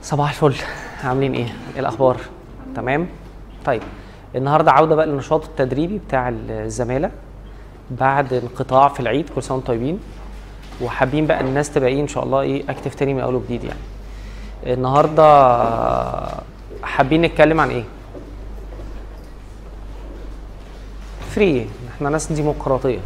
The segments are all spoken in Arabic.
صباح الفل، عاملين ايه؟ ايه الاخبار؟ تمام؟ طيب النهارده عوده بقى للنشاط التدريبي بتاع الزماله بعد انقطاع في العيد. كل سنه وانتم طيبين، وحابين بقى الناس تبقى ايه ان شاء الله ايه اكتف تاني من اول وجديد. يعني النهارده حابين نتكلم عن ايه؟ فري، احنا ناس ديمقراطيه،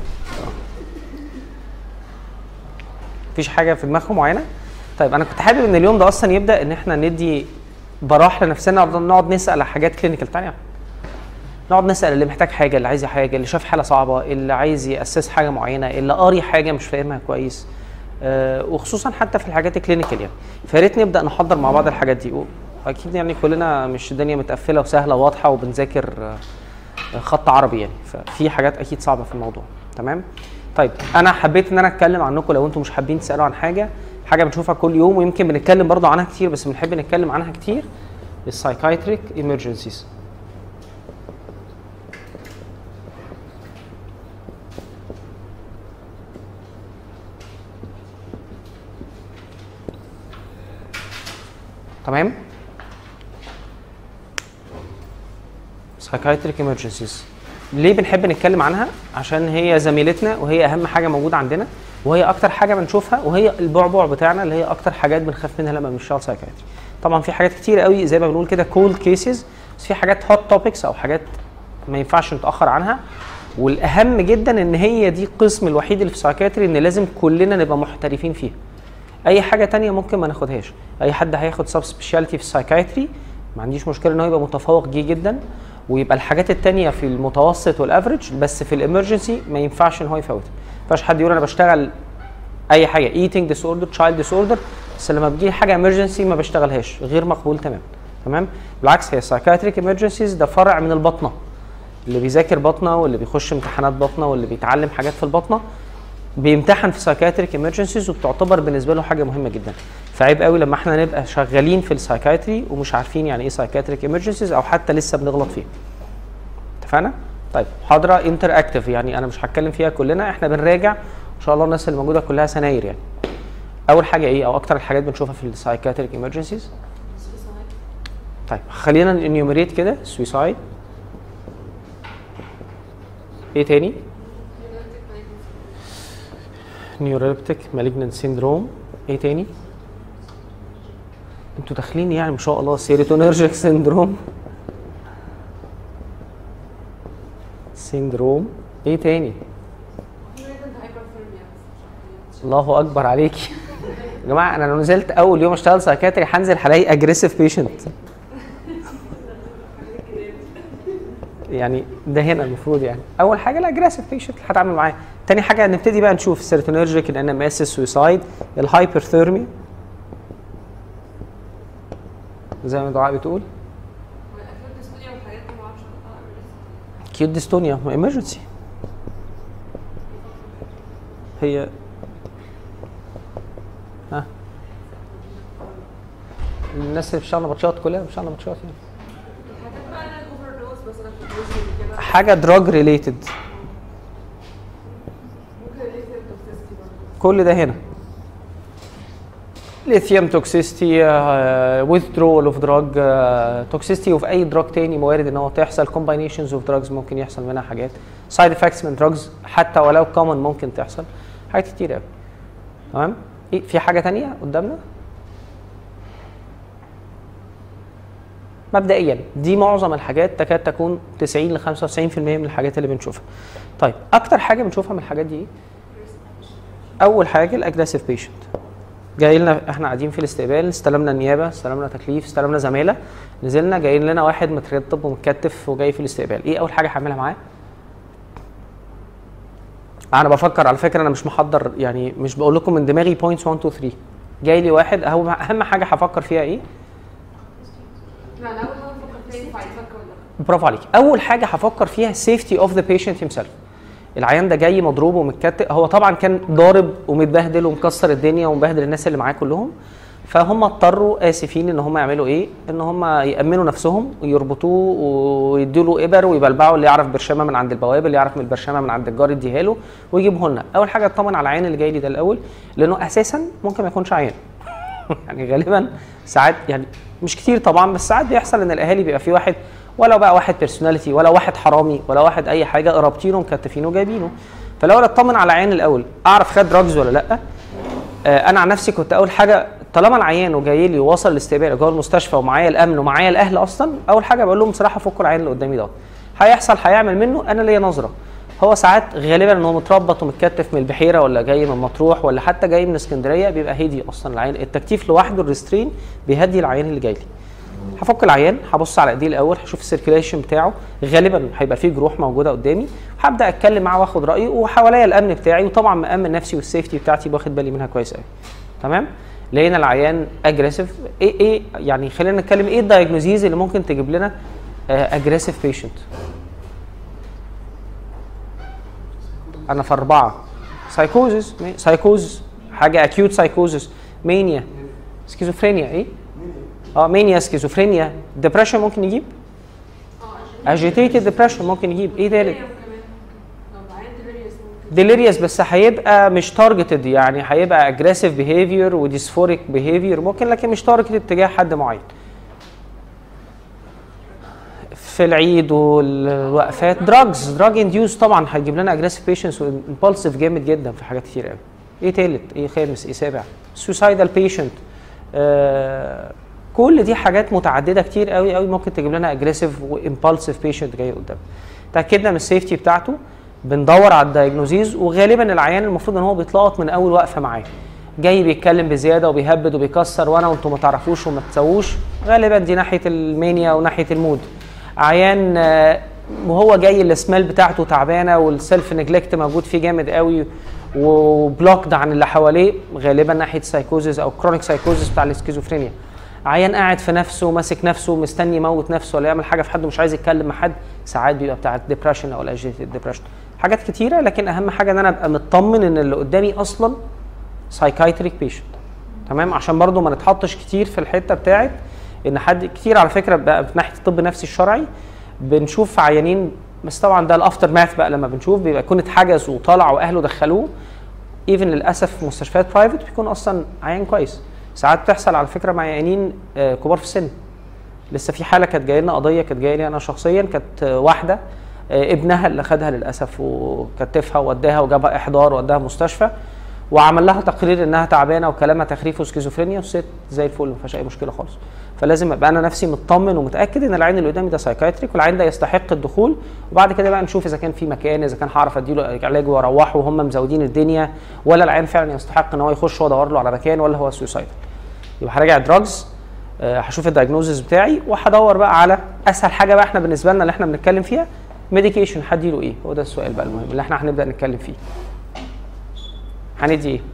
مفيش حاجه في دماغكم معينه. طيب انا كنت حابب ان اليوم ده اصلا يبدا ان احنا ندي براح لنفسنا، نقعد نسال على حاجات كلينيكال تانية، نقعد نسال اللي محتاج حاجه، اللي عايز حاجه، اللي شاف حاله صعبه، اللي عايز ياسس حاجه معينه، اللي قاري حاجه مش فاهمها كويس، وخصوصا حتى في الحاجات الكلينيكال. يعني فيا ريت نبدا نحضر مع بعض الحاجات دي. اكيد يعني كلنا مش الدنيا متقفله وسهله وواضحه وبنذاكر خط عربي، يعني ففي حاجات اكيد صعبه في الموضوع. تمام؟ طيب انا حبيت ان انا اتكلم عنكم لو انتم مش حابين تسالوا عن حاجه بنشوفها كل يوم ويمكن بنتكلم برضو عنها كتير، بس بنحب نتكلم عنها كتير، السايكايتريك ايمرجنسيز. تمام؟ سايكايتريك ايمرجنسيز ليه بنحب نتكلم عنها؟ عشان هي زميلتنا وهي اهم حاجه موجوده عندنا، وهي اكتر حاجه بنشوفها، وهي البعبع بتاعنا اللي هي اكتر حاجات بنخاف منها لما بنشتغل سايكايتري. طبعا في حاجات كتير قوي زي ما بنقول كده كولد كيسز، بس في حاجات هوت توبكس او حاجات ما ينفعش نتاخر عنها. والاهم جدا ان هي دي القسم الوحيد اللي في سايكايتري ان لازم كلنا نبقى محترفين فيها. اي حاجه تانية ممكن ما ناخدهاش، اي حد هياخد سب سبيشاليتي في السايكايتري ما عنديش مشكله ان هو يبقى متفوق جدا، ويبقى الحاجات التانية في المتوسط والافريج، بس في الامرجنسي ما ينفعش ان هو يفوتها. ما ينفعش حد يقول انا بشتغل اي حاجه ايتنج ديس اوردر، تشايلد ديس اوردر، بس لما بتجي حاجه امرجنسي ما بشتغلهاش، غير مقبول تماما. تمام؟ بالعكس هي سايكايتريك امرجنسيز ده فرع من البطنه، اللي بيذاكر بطنه واللي بيخش امتحانات بطنه واللي بيتعلم حاجات في البطنه بيمتحن في سايكايتريك امرجنسيز، وبتعتبر بالنسبه له حاجه مهمه جدا. فعيب قوي لما احنا نبقى شغالين في السايكايتري ومش عارفين يعني ايه سايكايتريك امرجنسيز، او حتى لسه بنغلط فيها. اتفقنا؟ طيب محاضره انتر اكتف، يعني انا مش هتكلم فيها كلنا، احنا بنراجع ان شاء الله الناس اللي موجوده كلها سناير. يعني اول حاجه ايه او اكتر الحاجات بنشوفها في السايكايتريك امرجنسيز؟ طيب خلينا انيوميريت كده. سويسايد، ايه تاني؟ نيوروليبتيك مالجنانت سيندروم، ايه تاني؟ انتوا داخلين يعني ما شاء الله. سيروتونيرجيك سيندروم، ايه تاني؟ الله اكبر عليكي يا جماعه. انا لو نزلت اول يوم اشتغل سايكاتري هنزل هلاقي اجريسيف بيشنت يعني ده هنا المفروض يعني اول حاجه الاجريسيف بيشنت اللي هتعامل معاه. تاني حاجه نبتدي بقى نشوف السيروتونيرجيك، الان ام اس، السويسايد، الهايبرثيرمي زي ما دعاء بتقول، كيوت ديستونيا ايمرجنسي. هي ها الناس اللي بتشتغل نبطشات كلها بتشتغل نبطشات، يعني حاجه دراج ريليتد، كل ده هنا. ليثيوم توكسيستي، withdrawal اوف دراج توكسيستي، وفي اي دراج تاني وارد ان هو تحصل كومباينيشنز اوف دراجز، ممكن يحصل منها حاجات سايد افكتس من دراجز حتى ولو كومن ممكن تحصل حاجات كتير قوي. تمام؟ ايه في حاجه تانيه قدامنا؟ مبدئيا دي معظم الحاجات، تكاد تكون 90 ل 95% من الحاجات اللي بنشوفها. طيب اكتر حاجه بنشوفها من الحاجات دي ايه؟ اول حاجه الاجريسيف بيشنت. جاي لنا احنا قاعدين في الاستقبال، استلمنا النيابه، استلمنا تكليف، استلمنا زماله، نزلنا جاي لنا واحد مترطب ومتكتف وجاي في الاستقبال. ايه اول حاجه هعملها معاه؟ انا بفكر على فكره، انا مش محضر يعني، مش بقول لكم من دماغي بوينتس 1 2 3. جاي لي واحد، اهم حاجه هفكر فيها ايه؟ لا اول حاجه بفكر فيها ينفع يتفك ولا لا. برافو عليك. اول حاجه هفكر فيها سيفتي اوف ذا بيشنت هيم سيلف. العيان ده جاي مضروب ومتكتف، هو طبعا كان ضارب ومتبهدل ومكسر الدنيا ومبهدل الناس اللي معاه كلهم، فهم اضطروا اسفين ان هم يعملوا ايه؟ ان هم يامنوا نفسهم ويربطوه ويدوا له ابر ويبلبعوا، اللي يعرف برشامه من عند البوابه، اللي يعرف من البرشامه من عند الجار يديها له ويجيبه لنا. اول حاجه اطمن على العيان اللي جاي لي ده الاول، لانه اساسا ممكن ما يكونش عيان يعني غالبا ساعات، يعني مش كتير طبعا، بس ساعات بيحصل ان الاهالي بيبقى في واحد، ولو بقى واحد بيرسوناليتي ولا واحد حرامي ولا واحد اي حاجه، رابطينه مكتفينه وجايبينه. فالاول اطمن على العيان الاول، اعرف خد دراجز ولا لا. انا عن نفسي كنت اول حاجه طالما العيان وجاي لي ووصل الاستقبال جوه المستشفى ومعايا الامن ومعايا الاهل اصلا، اول حاجه بقول لهم بصراحه فكوا العيان اللي قدامي ده، هيحصل هيعمل منه انا ليا نظره. هو ساعات غالبا ان هو متربط ومتكتف من البحيره ولا جاي من مطروح ولا حتى جاي من اسكندريه، بيبقى هادي اصلا العيان. التكتيف لوحده الريسترين بيهدي العيان اللي جاي لي. هفك العيان، هبص على ايديه الاول، هشوف السيركيليشن بتاعه، غالبا هيبقى فيه جروح موجوده قدامي، هبدا اتكلم معاه واخد رايه، وحواليا الامن بتاعي، وطبعا مامن نفسي والسيفتي بتاعتي واخد بالي منها كويس قوي. تمام؟ لقينا العيان اجريسيف، ايه يعني خلينا نتكلم ايه الدايجنوزيز اللي ممكن تجيب لنا اجريسيف بيشنت. انا في 4 سايكوزس، حاجه اكيوت سايكوزس، مانيا، سكيزوفرينيا، ايه؟ مانيا، سكيزوفرينيا، ديبريشن ممكن يجيب، اجيتيتد ديبريشن ممكن يجيب، ايه تالت؟ ديليريوس، بس هيبقى مش تارجتد، يعني هيبقى اجريسيف بيهيفير وديسفوريك بيهيفير ممكن، لكن مش تارجتد تجاه حد معين. في العيد والوقفات دراج انديوس طبعا هيجيب لنا اجريسيف بيشنتس وامبالسيف جامد جدا في حاجات كتير قوي. ايه تالت؟ ايه خامس؟ ايه سابع؟ سوسايدال بيشنت. كل دي حاجات متعدده كتير قوي قوي ممكن تجيب لنا اجريسيف وامبالسيف بيشنت جاي قدام. تاكدنا من السيفتي بتاعته، بندور على الدايجنوزيز، وغالبا العيان المفروض ان هو بيتلقط من اول وقفه معاه. جاي بيتكلم بزياده وبيهبد وبيكسر وانا وانتم ما تعرفوش وما تسووش، غالبا دي ناحيه المانيا وناحيه المود. عيان وهو جاي السمال بتاعته تعبانه والسيلف نيجلكت موجود فيه جامد قوي وبلوكد عن اللي حواليه، غالبا ناحيه سايكوزيس او كرونيك سايكوزيس بتاع الاسكيزوفرينيا. عيان قاعد في نفسه ماسك نفسه مستني يموت نفسه ولا يعمل حاجه في حد ومش عايز يتكلم مع حد، ساعات بيبقى بتاع الديبرشن او الاجيتيد ديبرشن. حاجات كتيره، لكن اهم حاجه ان انا ابقى مطمن ان اللي قدامي اصلا سايكايتريك بيشنت. تمام؟ عشان برضو ما نتحطش كتير في الحته بتاعت ان حد كتير على فكره بقى في ناحيه الطب النفسي الشرعي بنشوف عيانين، بس طبعا ده الافتر ماث بقى، لما بنشوف بيبقى يكون اتحجز وطلع واهله دخلوه، ايفن للاسف في مستشفيات برايفت بيكون اصلا عيان كويس. ساعات بتحصل على فكره مع عيانين كبار في السن. لسه في حاله كانت جايه لنا قضيه، كانت جايه لي انا شخصيا، كانت واحده ابنها اللي خدها للاسف وكتفها ووداها وجابها احضار ووداها مستشفى، وعمل لها تقرير انها تعبانه وكلامها تخريف وسكيزوفرينيا، والست زي الفل ما فيهاش اي مشكله خالص. فلازم ابقى انا نفسي مطمن ومتاكد ان العين اللي قدامي ده سايكايتريك، والعين ده يستحق الدخول، وبعد كده بقى نشوف اذا كان في مكان، اذا كان هعرف اديله علاج واروحه وهم مزودين الدنيا، ولا العين فعلا يستحق ان هو يخش وادور له على مكان، ولا هو سوسايدال. يبقى هراجع الدراجز، هشوف الدايجنوزز بتاعي، وهدور بقى على اسهل حاجه بقى احنا بالنسبه لنا اللي احنا بنتكلم فيها، ميديكيشن. هديله ايه؟ هو ده السؤال بقى المهم اللي احنا هنبدا نتكلم فيه. هندي ايه؟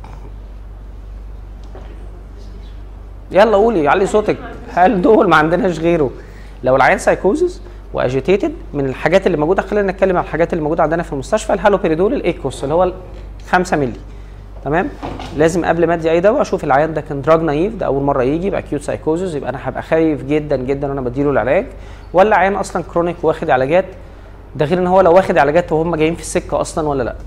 يلا قولي، علي صوتك. هل دول ما عندناش غيره؟ لو العيان سايكوزز واجيتيتد، من الحاجات اللي موجوده، خلينا نتكلم عن الحاجات اللي موجوده عندنا في المستشفى، الهالوبيريدول الايكوس اللي هو 5 مللي. تمام؟ لازم قبل ما ادي اي دواء اشوف العيان ده كان دراج نايف، ده اول مره يجي يبقى اكيوت سايكوزز، يبقى انا هبقى خايف جدا جدا وانا بديله العلاج، ولا عيان اصلا كرونيك واخد علاجات، ده غير ان هو لو واخد علاجات وهم جايين في السكه اصلا ولا لا.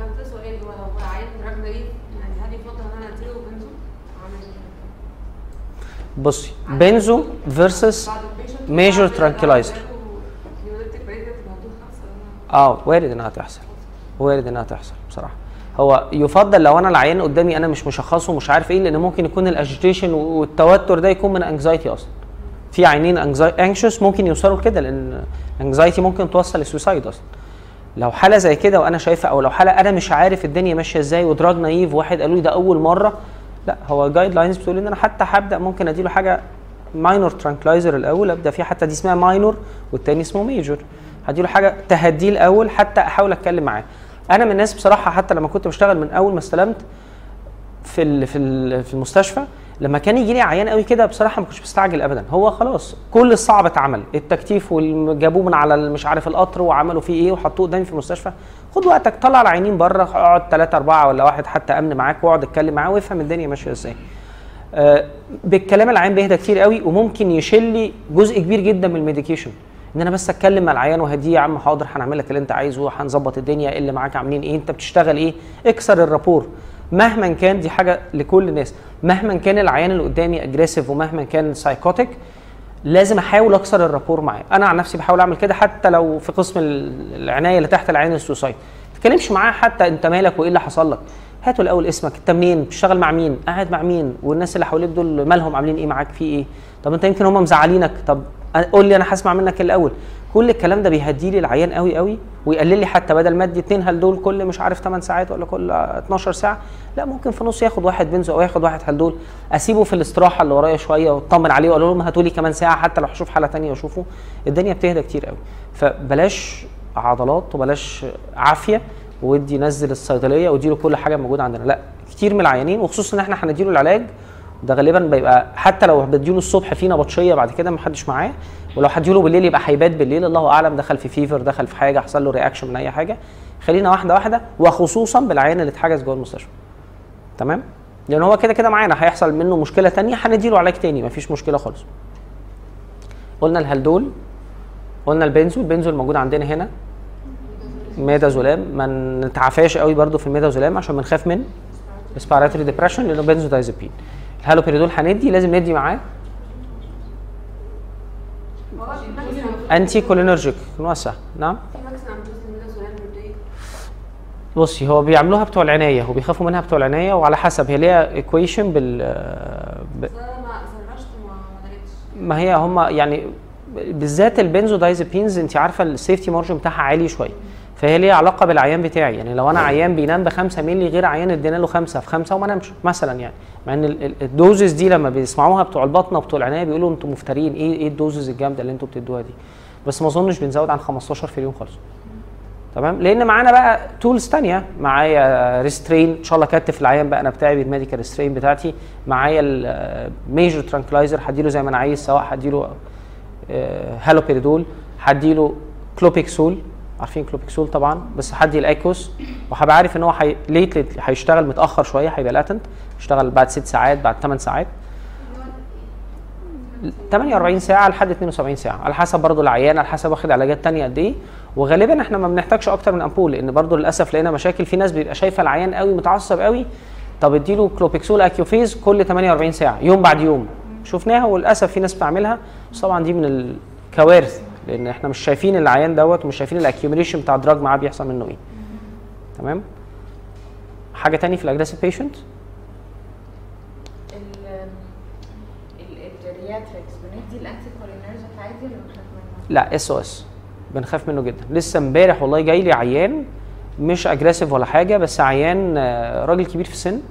بصي، بنزو فيرسس ميجور ترانكيلايزر، وارد انها تحصل، وارد انها تحصل بصراحه. هو يفضل لو انا العيان قدامي انا مش مشخصه ومش عارف ايه، لان ممكن يكون الاجيتيشن والتوتر ده يكون من انكزايتي اصلا. في عينين انكشوس ممكن يوصلوا لكده، لان انكزايتي ممكن توصل للسوسايد اصلا. لو حاله زي كده وانا شايفها، او لو حاله انا مش عارف الدنيا ماشيه ازاي ودراج نايف، واحد قالوا لي ده اول مره، لا، هو جايد لاينز بتقول ان انا حتى هبدا ممكن اديله حاجه ماينور ترانكلايزر الاول، ابدا فيه، حتى دي اسمها ماينور والتاني اسمه ميجور، هديله حاجه تهديه الاول حتى احاول اتكلم معاه. انا من الناس بصراحه، حتى لما كنت بشتغل من اول ما استلمت في المستشفى، لما كان يجي لي عيان قوي كده بصراحه ما كنتش بستعجل ابدا. هو خلاص كل الصعب اتعمل، التكتيف وجابوه من على مش عارف القطر وعملوا فيه ايه وحطوه قدامي في المستشفى، خد وقتك، طلع العينين بره، اقعد 3 4 ولا واحد حتى امن معاك، واقعد اتكلم معاه وافهم الدنيا ماشيه ازاي. بالكلام العيان بيهدى كتير قوي، وممكن يشيل لي جزء كبير جدا من الميديكيشن، ان انا بس اتكلم مع العيان وهديه، يا عم حاضر هنعمل لك اللي انت عايزه، هنظبط الدنيا، اللي معاك عاملين ايه، انت بتشتغل ايه، اكسر الرابور. مهما كان، دي حاجه لكل الناس، مهما كان العيان اللي قدامي اجريسيف ومهما كان سايكوتيك لازم احاول اكسر الرابور معاه. انا عن نفسي بحاول اعمل كده حتى لو في قسم العنايه اللي تحت العيان السوسايد، ما تتكلمش معاه حتى انت مالك وايه اللي حصل لك، هاتوا الاول اسمك، انت منين، بتشتغل مع مين، قاعد مع مين، والناس اللي حواليك دول مالهم، عاملين ايه معاك، في ايه، طب انت يمكن هم مزعلينك، طب قول لي انا هسمع منك الاول. كل الكلام ده بيهدي لي العيان قوي قوي، ويقلل لي حتى بدل ما ادي 2 هلدول كل مش عارف 8 ساعات ولا كل 12 ساعه، لا ممكن في نص ياخد واحد بنزو او ياخد واحد هلدول، اسيبه في الاستراحه اللي ورايا شويه واطمن عليه واقول لهم هاتوا لي كمان ساعه حتى لو هشوف حاله ثانيه واشوفه، الدنيا بتهدى كتير قوي. فبلاش عضلات وبلاش عافيه ودي نزل الصيدليه واديله كل حاجه موجوده عندنا، لا كتير من العيانين وخصوصا ان احنا هنديله العلاج ده غالبا بيبقى حتى لو بديله الصبح فينا بطشيه بعد كده ما حدش معاه، ولو هديله بالليل يبقى هيبات بالليل، الله اعلم دخل في فيفر، دخل في حاجه، حصل له رياكشن من اي حاجه. خلينا واحده واحده، وخصوصا بالعيان اللي اتحجز جوه المستشفى. تمام؟ لان هو كده كده معانا هيحصل منه مشكله ثانيه هنديله علاج ثاني مفيش مشكله خالص. قلنا الهلدول، قلنا البنزو، البنزو الموجود عندنا هنا ميدازولام، ما نتعافاش قوي برده في الميدازولام عشان بنخاف من ريسبيراتوري ديبريشن لانه بنزودايزابين. الهالوبيريدول هندي لازم ندي معاه انتي كولينرجيك نوسع. نعم بصي هو بيعملوها بتوع العنايه وبيخافوا منها بتوع العنايه، وعلى حسب هي ليها ايكويشن ما هي هم يعني بالذات البنزودايزابينز انت عارفه السيفتي مارجن بتاعها عالي شويه، فهي ليها علاقه بالعيان بتاعي. يعني لو انا عيان بينام ب 5 مللي غير عيان ادينا له 5 في 5 وما نامش مثلا، يعني مع ان الدوزز دي لما بيسمعوها بتوع البطنه وبتوع العنايه بيقولوا انتوا مفترين، ايه الدوزز الجامده اللي انتوا بتدوها دي، بس ما اظنش بنزود عن 15 في اليوم خالص. تمام؟ لان معانا بقى تولز ثانيه، معايا ريسترين ان شاء الله كتف العيان بقى انا بتاعي بالميديكال ريسترين بتاعتي، معايا الميجر ترانكلايزر هديله زي ما انا عايز، سواء هديله هالوبيريدول، هديله كلوبيكسول، عارفين كلوبيكسول طبعا، بس هدي الايكوس وهبقى عارف ان هو ليت هيشتغل متاخر شويه، هيبقى لاتنت يشتغل بعد 6 ساعات بعد 8 ساعات 48 ساعه لحد 72 ساعه على حسب برضه العيان، على حسب واخد علاجات ثانيه قد ايه، وغالبا احنا ما بنحتاجش اكتر من امبول لان برضه للاسف لقينا مشاكل، في ناس بيبقى شايفه العيان قوي متعصب قوي، طب اديله كلوبيكسول اكيوفيز كل 48 ساعه يوم بعد يوم، شفناها وللاسف في ناس بتعملها، بس طبعا دي من الكوارث لان احنا مش شايفين العيان دوت ومش شايفين الاكيوميليشن بتاع الدراج معاه بيحصل منه ايه. تمام؟ حاجه ثانيه في الاجريسيف بيشنت الجيرياتريكس بندي الانتي كولينرجيك عادي ولا بنخاف منه؟ لا اس او اس بنخاف منه جدا. لسه امبارح والله جاي لي عيان مش اجريسيف ولا حاجه، بس عيان راجل كبير في السن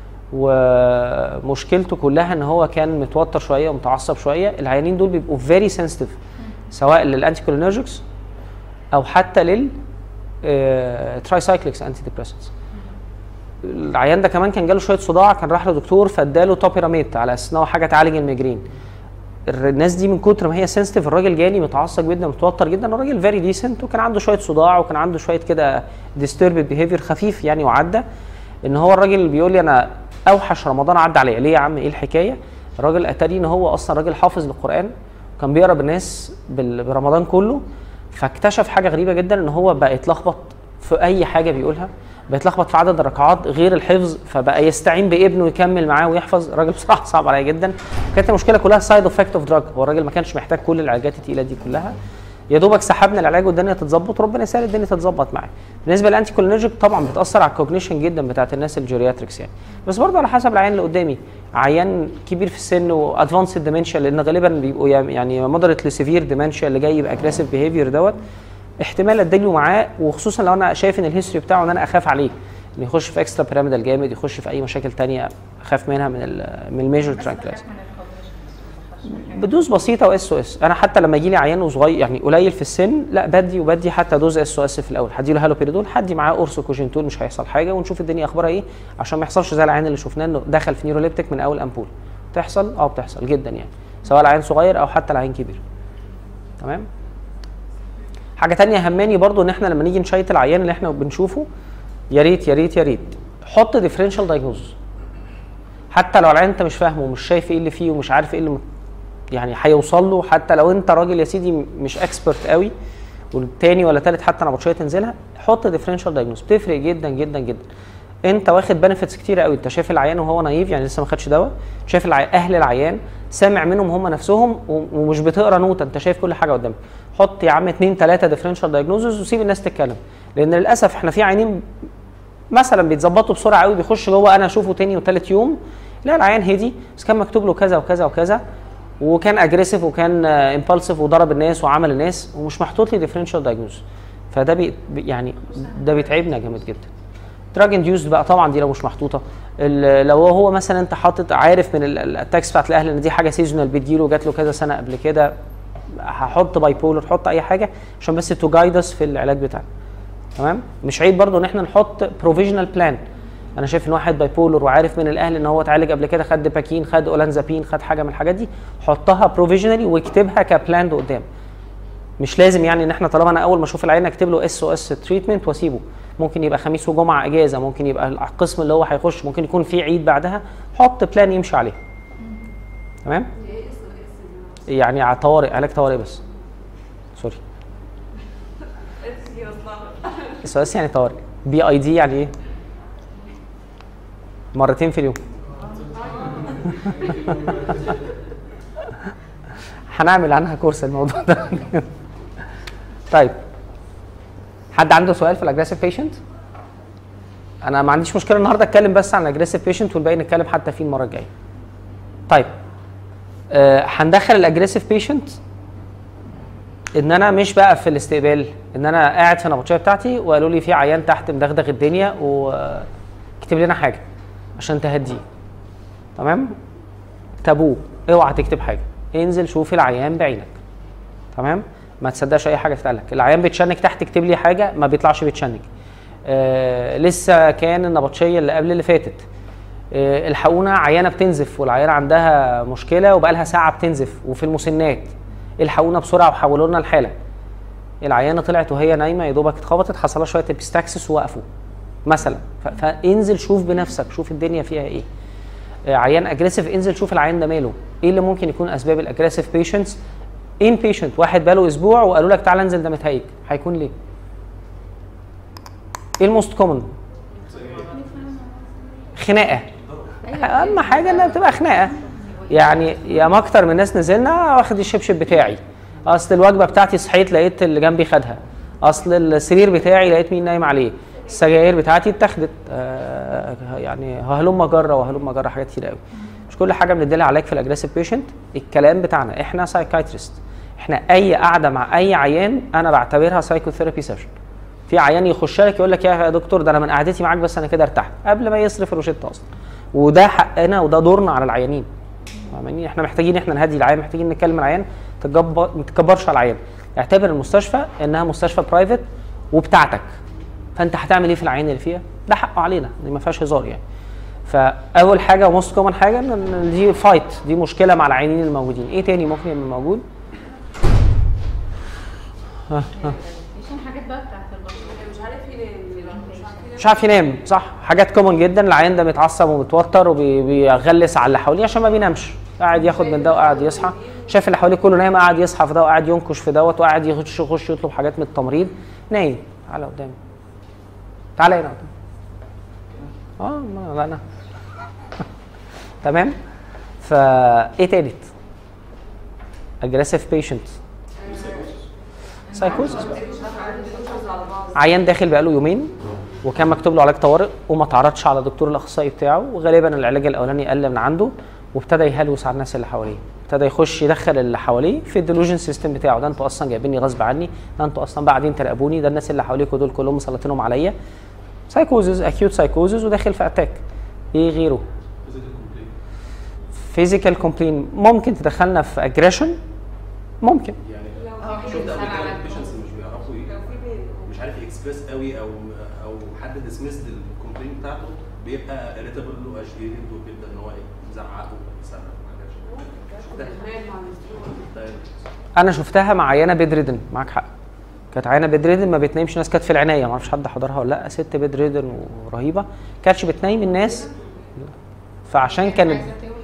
ومشكلته كلها ان هو كان متوتر شويه ومتعصب شويه. العيانين دول بيبقوا فيري سنسيتيف سواء للانتي كولينرجيكس او حتى لل ترايسايكليكس انتي ديبريسنتس. العيان ده كمان كان جاله شويه صداع، كان راح لدكتور فاداله توبيراميد على اساس ان هو حاجه تعالج الميجرين. الناس دي من كتر ما هي سنسيتيف، الراجل جالي متعصب جدا متوتر جدا، الراجل فيري ديسنت وكان عنده شويه صداع وكان عنده شويه كده ديستربد بيهيفير خفيف يعني، وعدى ان هو الراجل بيقول لي انا اوحش رمضان عدى عليا. ليه يا عم ايه الحكايه؟ الراجل اتاري ان هو اصلا راجل حافظ للقران وكان بيقرا بالناس برمضان كله، فاكتشف حاجه غريبه جدا ان هو بقى يتلخبط في اي حاجه بيقولها، بيتلخبط في عدد الركعات غير الحفظ، فبقى يستعين بابنه يكمل معاه ويحفظ. الراجل بصراحه صعب عليا جدا. كانت المشكله كلها سايد افكت اوف دراج، هو الراجل ما كانش محتاج كل العلاجات الثقيله دي كلها، يا دوبك سحبنا العلاج والدنيا تتظبط وربنا يسهل الدنيا تتظبط معاه. بالنسبه للانتي كولينرجيك طبعا بتاثر على الكوجنيشن جدا بتاعت الناس الجيرياتريكس يعني، بس برضه على حسب العيان اللي قدامي، عيان كبير في السن وادفانسد ديمنشيا، لان غالبا بيبقوا يعني مودريت لسيفير ديمنشيا اللي جاي باجريسيف بيهيفير دوت، احتمال اديله معاه، وخصوصا لو انا شايف ان الهيستوري بتاعه ان انا اخاف عليه ان يخش في اكسترا بيراميدال جامد، يخش في اي مشاكل ثانيه اخاف منها من الميجر ترانكلايزر. بدوز بسيطه واس او اس. انا حتى لما يجي لي عيان صغير يعني قليل في السن، لا بدي حتى دوز اس او اس في الاول، هدي له هالوبيريدول، هدي معاه اورسوكوجينتول مش هيحصل حاجه، ونشوف الدنيا اخبارها ايه عشان ما يحصلش زي العيان اللي شفناه انه دخل في نيروليبتيك من اول امبول. بتحصل بتحصل جدا يعني، سواء العيان صغير او حتى العيان كبير. تمام؟ حاجه ثانيه هماني برضو ان احنا لما نيجي نشيط العيان اللي احنا بنشوفه، يا ريت يا ريت يا ريت حط ديفرنشال دايجنوز، حتى لو العيان انت مش فاهمه ومش شايف ايه اللي فيه ومش عارف ايه اللي يعني هيوصل له، حتى لو انت راجل يا سيدي مش اكسبرت قوي والتاني ولا تالت حتى نبطشيه تنزلها، حط ديفرنشال دايجنوز، بتفرق جدا جدا جدا. انت واخد بنفيتس كتيره قوي. انت شايف العيان وهو نايف يعني لسه ما خدش دواء، شايف اهل العيان، سامع منهم هم نفسهم، ومش بتقرا نوته، انت شايف كل حاجه قدامك. حط يا عم 2 3 ديفرنشال دايجنوزز وسيب الناس تتكلم. لان للاسف احنا في عيانين مثلا بيتظبطوا بسرعه قوي، بيخش جوه انا اشوفه تاني وثالث يوم لا العيان هدي بس كان مكتوب له كذا وكذا وكذا، وكان اجريسيف وكان امبالسيف وضرب الناس وعمل الناس، ومش محطوط لي ديفرنشال دايجنوز. فده يعني ده بيتعبنا جامد جدا. دراج انديوزد بقى طبعا دي لو مش محطوطه، لو هو مثلا انت حاطط عارف من الاتاكس بتاعت الاهل ان دي حاجه سيزونال بتجيله جات له كذا سنه قبل كده، هحط باي بولر، حط اي حاجه عشان بس تو جايد اس في العلاج بتاعنا. تمام؟ مش عيب برضو ان احنا نحط بروفيجنال بلان. انا شايف ان واحد باي بولر وعارف من الاهل ان هو اتعالج قبل كده، خد باكين، خد اولانزابين، خد حاجه من الحاجات دي، حطها بروفيجنالي واكتبها كبلان قدام. مش لازم يعني ان احنا طالما انا اول ما اشوف العيان اكتب له اس او اس تريتمنت واسيبه. ممكن يبقى خميس وجمعه اجازه، ممكن يبقى القسم اللي هو هيخش ممكن يكون في عيد بعدها، حط بلان يمشي عليه. تمام؟ يعني على طوارئ، علاج طوارئ بس. سوري. اس او اس يعني طوارئ. بي اي دي يعني ايه؟ مرتين في اليوم. هنعمل عنها كورس الموضوع ده. طيب حد عنده سؤال في الاجريسيف بيشنت؟ انا ما عنديش مشكله النهارده اتكلم بس عن الاجريسيف بيشنت والباقي نتكلم حتى فيه المره الجايه. طيب هندخل الاجريسيف بيشنت ان انا مش بقى في الاستقبال، ان انا قاعد في النبطشيه بتاعتي وقالوا لي في عيان تحت مدغدغ الدنيا واكتب لنا حاجه عشان تهديه. تمام؟ تابوه، اوعى تكتب حاجه، انزل شوف العيان بعينك. تمام؟ ما تصدقش اي حاجه تتقال لك. العيان بيتشنج تحت اكتب لي حاجه، ما بيطلعش بيتشنج. لسه كان النبطشيه اللي قبل اللي فاتت، الحقونا عيانه بتنزف والعيانه عندها مشكله وبقى لها ساعه بتنزف وفي المسنات، الحقونا بسرعه وحولوا لنا الحاله. العيانه طلعت وهي نايمه يا دوبك اتخبطت، حصل لها شويه ابيستاكسس ووقفوا مثلا. فانزل شوف بنفسك، شوف الدنيا فيها ايه. عيان اجريسيف انزل شوف العيان ده ماله، ايه اللي ممكن يكون اسباب الاجريسيف بيشنتس. ان بيشنت واحد بقاله اسبوع وقالوا لك تعالى انزل ده متهيج، هيكون ليه؟ ايه الموست كومن؟ خناقه. اهم حاجه انها بتبقى خناقه. يعني يا ما اكتر من ناس نزلنا واخد الشبشب بتاعي، اصل الوجبه بتاعتي صحيت لقيت اللي جنبي خدها، اصل السرير بتاعي لقيت مين نايم عليه، السجاير بتاعتي اتاخدت، يعني هلم جره وهلم جره، حاجات كتير قوي. مش كل حاجه بندي لها علاج في الاجريسيف بيشنت. الكلام بتاعنا احنا سايكايتريست، احنا اي قعده مع اي عيان انا بعتبرها سايكوثيرابي سيشن. في عيان يخش لك يقول لك يا دكتور ده انا من قعدتي معاك بس انا كده ارتحت، قبل ما يصرف الروشته اصلا. وده حقنا وده دورنا على العيانين. فاهماني؟ احنا محتاجين احنا نهدي العيان، محتاجين نتكلم العيان، ما تكبرش على العيان. اعتبر المستشفى انها مستشفى برايفت وبتاعتك. فانت هتعمل ايه في العيان اللي فيها؟ ده حقه علينا، دي ما فيهاش هزار يعني. فاول حاجه وموست كومن حاجه ان دي فايت، دي مشكله مع العيانين الموجودين. ايه تاني ممكن يبقى موجود؟ حاجات بقى بتاعت مش عارف ينام، صح؟ حاجات كومن جدا. العيان ده متعصب ومتوتر وبيغلس على اللي حواليه عشان ما بينامش، قاعد ياخد من ده وقاعد يصحى، شايف اللي حواليه كله نايم، قاعد يصحى في ده وقاعد ينكش في دوت وقاعد يخش يطلب حاجات من التمريض. نايم. تعالى قدامي، تعالى هنا قدامي. لا انا تمام. فايه تالت؟ اجريسيف بيشنت، سايكوزس. عيان داخل بقاله يومين وكان مكتوب له علاج طوارئ وما تعرضش على الدكتور الاخصائي بتاعه، وغالبا العلاج الاولاني قل من عنده، وابتدى يهلوس على الناس اللي حواليه، ابتدى يخش يدخل اللي حواليه في الديلوجن سيستم بتاعه. ده انتوا اصلا جايبيني غصب عني، ده انتوا اصلا بقى قاعدين تراقبوني، ده الناس اللي حواليكوا دول كلهم مسلطينهم عليا. سايكوزز، اكيوت سايكوزز، وداخل في اتاك. ايه غيره؟ فيزيكال كومبلين. ممكن تدخلنا في اجريشن، ممكن. يعني شفت قبل كده البيشنتس مش بيعرفوا مش عارف اكسبريس قوي او حد ديسميس الكومبلين بتاعته، بيبقى اريتابل واجيتد وبيبدا ان هو يزعق ويصرخ وحاجات. انا شفتها مع عيانه بيد ريدن، معاك حق. كانت عيانه بيد ريدن ما بتنامش ناس، كانت في العنايه، ما اعرفش حد حضرها ولا لا. ست بيد ريدن ورهيبه، ما كانتش بتنام الناس، فعشان كانت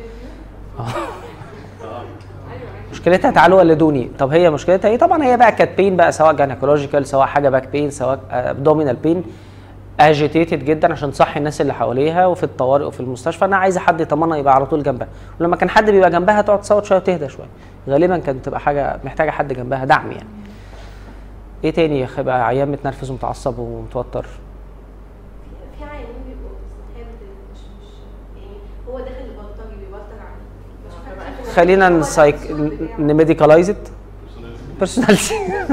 مشكلتها تعالوا ولدوني. طب هي مشكلتها ايه؟ طبعا هي بقى كانت بين بقى، سواء جانيكولوجيكال، سواء حاجه باك بين، سواء ابدومينال بين. اجيتيتد جدا عشان تصحي الناس اللي حواليها وفي الطوارئ وفي المستشفى، انا عايزه حد يطمنها يبقى على طول جنبها، ولما كان حد بيبقى جنبها تقعد تصوت شويه وتهدى شويه، غالبا كانت بتبقى حاجه محتاجه حد جنبها دعم يعني. ايه تاني يبقى عيان متنرفز ومتعصب ومتوتر؟ في عيانين بيبقوا مش يعني هو داخل البلطجي بيبلطج عليه. خلينا نميديكالايز ات بيرسوناليتي.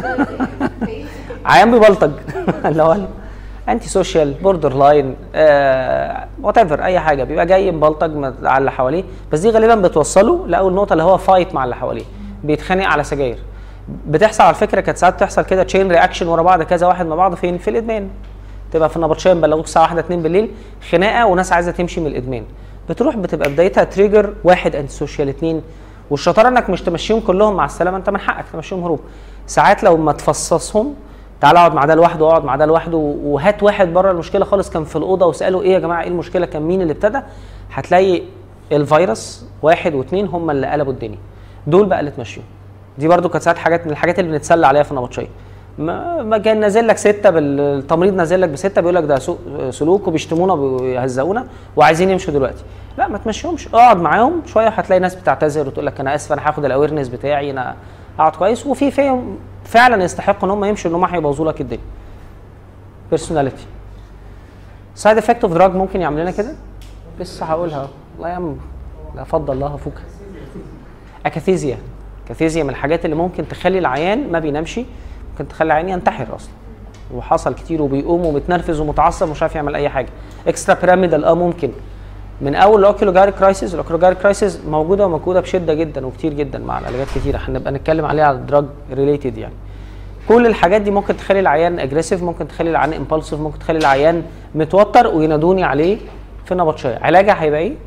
عيان بيبلطج اللي هو انتي سوشيال بوردر لاين وات ايفر، اي حاجه بيبقى جاي مبلطج على اللي حواليه، بس دي غالبا بتوصله لاول نقطه اللي هو فايت مع اللي حواليه، بيتخانق على سجاير. بتحصل على فكره، كانت ساعات بتحصل كده تشين رياكشن ورا بعض، كذا واحد مع بعض فين؟ في الادمان. تبقى في النبطشيه مبلغوك الساعه 1 2 بالليل خناقه وناس عايزه تمشي من الادمان، بتروح بتبقى بدايتها تريجر واحد انتي سوشيال، اثنين، والشطاره انك مش تمشيهم كلهم مع السلامه، انت من حقك تمشيهم هروب. ساعات لو ما تفصصهم، تعال اقعد مع ده لوحده واقعد مع ده لوحده وهات واحد بره المشكله خالص كان في الاوضه واساله ايه يا جماعه ايه المشكله، كان مين اللي ابتدى، هتلاقي الفيروس واحد واثنين هم اللي قلبوا الدنيا، دول بقى اللي تمشيهم. دي برده كانت ساعات حاجات من الحاجات اللي بنتسلى عليها في النبطشيه. ما كان نازل لك 6 بالتمريض، نازل لك ب6 بيقول لك ده سلوك وبيشتمونا وبيهزقونا وعايزين يمشوا دلوقتي. لا ما تمشيهمش، اقعد معاهم شويه هتلاقي ناس بتعتذر وتقول لك انا اسف انا هاخد الاويرنس بتاعي، انا اقعد كويس، وفي فيهم فعلا يستحقوا ان هم يمشوا، ان هم هيبوظوا لك الدنيا. بيرسوناليتي. سايد افكت اوف دراج ممكن يعمل لنا كده؟ لسه هقولها والله يا عم، لا فضل الله فوق. اكاثيزيا. كاثيزيا من الحاجات اللي ممكن تخلي العيان ما بينامش، ممكن تخلي العيان ينتحر اصلا، وحصل كتير وبيقوم ومتنرفز ومتعصب ومش عارف يعمل اي حاجه. اكسترا بيراميدال ممكن من اول الاوكيولوجاريك كرايسيس. الاوكيولوجاريك كرايسيس موجوده وموجوده بشده جدا وكتير جدا مع العلاجات كتيره، هنبقى نتكلم عليها على الدراج ريليتد يعني. كل الحاجات دي ممكن تخلي العيان اجريسيف، ممكن تخلي العيان امبالسيف، ممكن تخلي العيان متوتر وينادوني عليه في النبطشيه. علاجها هيبقى ايه؟